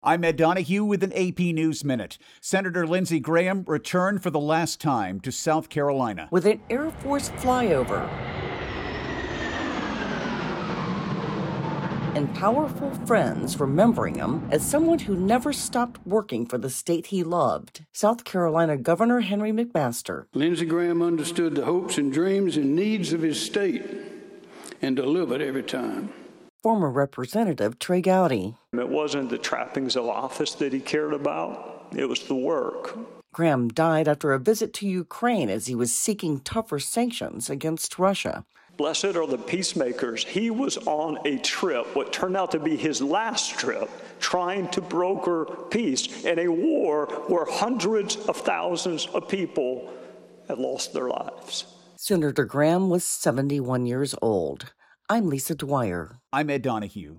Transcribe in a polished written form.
I'm Ed Donahue with an AP News Minute. Senator Lindsey Graham returned for the last time to South Carolina. With an Air Force flyover and powerful friends remembering him as someone who never stopped working for the state he loved, South Carolina Governor Henry McMaster. Lindsey Graham understood the hopes and dreams and needs of his state and delivered every time. Former Representative Trey Gowdy. It wasn't the trappings of office that he cared about, it was the work. Graham died after a visit to Ukraine as he was seeking tougher sanctions against Russia. Blessed are the peacemakers. He was on a trip, what turned out to be his last trip, trying to broker peace in a war where hundreds of thousands of people had lost their lives. Senator Graham was 71 years old. I'm Lisa Dwyer. I'm Ed Donahue.